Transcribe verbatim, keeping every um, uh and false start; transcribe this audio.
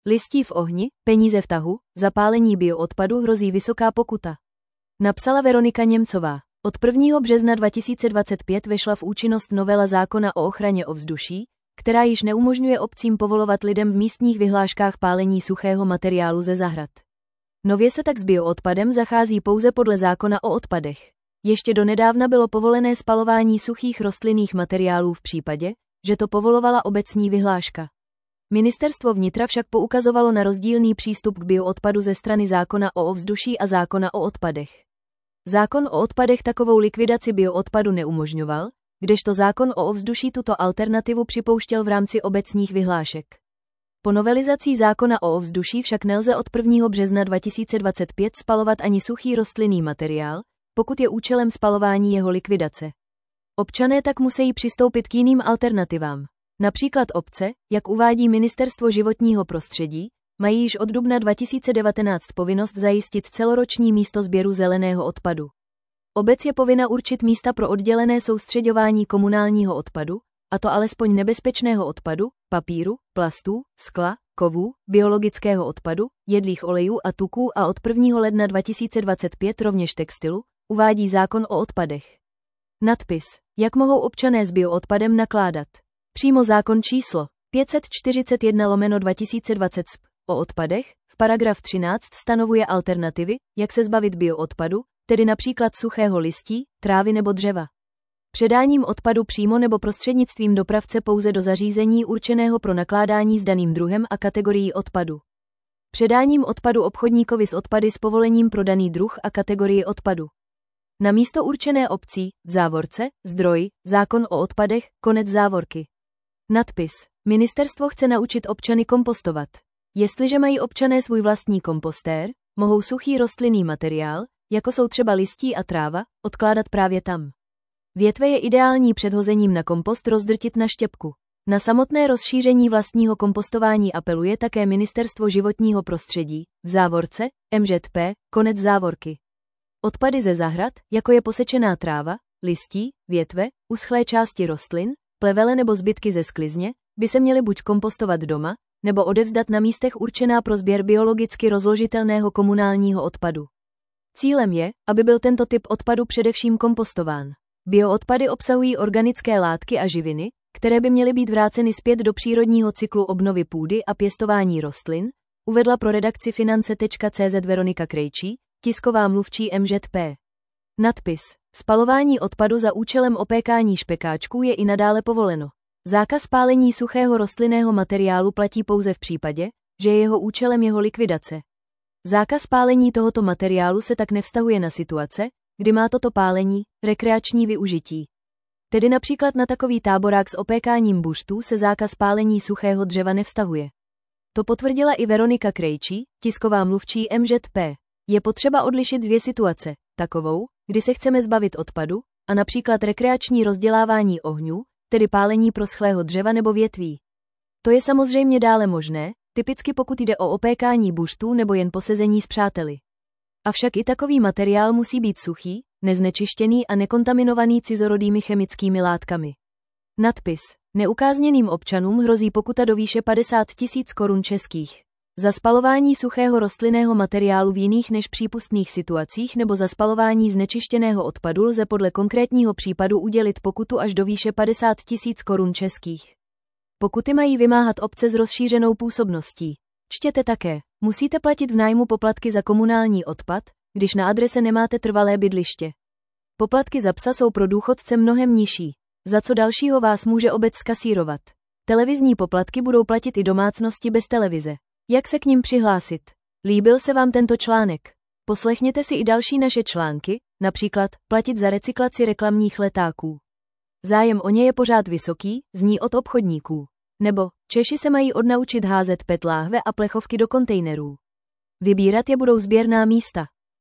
Listí v ohni, peníze v tahu, zapálení bioodpadu hrozí vysoká pokuta. Napsala Veronika Němcová. Od prvního března dva tisíce dvacet pět vešla v účinnost novela zákona o ochraně ovzduší, která již neumožňuje obcím povolovat lidem v místních vyhláškách pálení suchého materiálu ze zahrad. Nově se tak s bioodpadem zachází pouze podle zákona o odpadech. Ještě donedávna bylo povolené spalování suchých rostlinných materiálů v případě, že to povolovala obecní vyhláška. Ministerstvo vnitra však poukazovalo na rozdílný přístup k bioodpadu ze strany zákona o ovzduší a zákona o odpadech. Zákon o odpadech takovou likvidaci bioodpadu neumožňoval, kdežto zákon o ovzduší tuto alternativu připouštěl v rámci obecních vyhlášek. Po novelizací zákona o ovzduší však nelze od prvního března dva tisíce dvacet pět spalovat ani suchý rostlinný materiál, pokud je účelem spalování jeho likvidace. Občané tak musí přistoupit k jiným alternativám. Například obce, jak uvádí Ministerstvo životního prostředí, mají již od dubna dva tisíce devatenáct povinnost zajistit celoroční místo sběru zeleného odpadu. Obec je povinna určit místa pro oddělené soustřeďování komunálního odpadu, a to alespoň nebezpečného odpadu, papíru, plastů, skla, kovů, biologického odpadu, jedlých olejů a tuků a od prvního ledna dva tisíce dvacet pět rovněž textilu, uvádí zákon o odpadech. Nadpis: Jak mohou občané s bioodpadem nakládat? Přímo zákon číslo pět set čtyřicet jedna lomeno dva tisíce dvacet S P o odpadech v paragraf třináct stanovuje alternativy, jak se zbavit bioodpadu, tedy například suchého listí, trávy nebo dřeva. Předáním odpadu přímo nebo prostřednictvím dopravce pouze do zařízení určeného pro nakládání s daným druhem a kategorií odpadu. Předáním odpadu obchodníkovi s odpady s povolením pro daný druh a kategorii odpadu. Na místo určené obcí, v závorce, zdroj, zákon o odpadech, konec závorky. Nadpis: Ministerstvo chce naučit občany kompostovat. Jestliže mají občané svůj vlastní kompostér, mohou suchý rostlinný materiál, jako jsou třeba listí a tráva, odkládat právě tam. Větve je ideální před hozením na kompost rozdrtit na štěpku. Na samotné rozšíření vlastního kompostování apeluje také Ministerstvo životního prostředí, v závorce, M Ž P, konec závorky. Odpady ze zahrad, jako je posečená tráva, listí, větve, uschlé části rostlin, plevele nebo zbytky ze sklizně, by se měly buď kompostovat doma, nebo odevzdat na místech určená pro sběr biologicky rozložitelného komunálního odpadu. Cílem je, aby byl tento typ odpadu především kompostován. Bioodpady obsahují organické látky a živiny, které by měly být vráceny zpět do přírodního cyklu obnovy půdy a pěstování rostlin, uvedla pro redakci finance tečka cé zet Veronika Krejčí, tisková mluvčí M Ž P. Nadpis: Spalování odpadu za účelem opékání špekáčků je i nadále povoleno. Zákaz pálení suchého rostlinného materiálu platí pouze v případě, že je jeho účelem jeho likvidace. Zákaz pálení tohoto materiálu se tak nevztahuje na situace, kdy má toto pálení rekreační využití. Tedy například na takový táborák s opékáním buštů se zákaz pálení suchého dřeva nevztahuje. To potvrdila i Veronika Krejčí, tisková mluvčí M Ž P. Je potřeba odlišit dvě situace, takovou, kdy se chceme zbavit odpadu, a například rekreační rozdělávání ohňů, tedy pálení proschlého dřeva nebo větví. To je samozřejmě dále možné, typicky pokud jde o opékání buštů nebo jen posezení s přáteli. Avšak i takový materiál musí být suchý, neznečištěný a nekontaminovaný cizorodými chemickými látkami. Nadpis: Neukázněným občanům hrozí pokuta do výše padesát tisíc korun českých. Za spalování suchého rostlinného materiálu v jiných než přípustných situacích nebo za spalování znečištěného odpadu lze podle konkrétního případu udělit pokutu až do výše padesát tisíc korun českých. Pokuty mají vymáhat obce s rozšířenou působností. Čtěte také: Musíte platit v nájmu poplatky za komunální odpad, když na adrese nemáte trvalé bydliště. Poplatky za psa jsou pro důchodce mnohem nižší. Za co dalšího vás může obec skasírovat? Televizní poplatky budou platit i domácnosti bez televize. Jak se k nim přihlásit? Líbil se vám tento článek? Poslechněte si i další naše články, například platit za recyklaci reklamních letáků. Zájem o ně je pořád vysoký, zní od obchodníků. Nebo Češi se mají odnaučit házet P E T láhve a plechovky do kontejnerů. Vybírat je budou sběrná místa.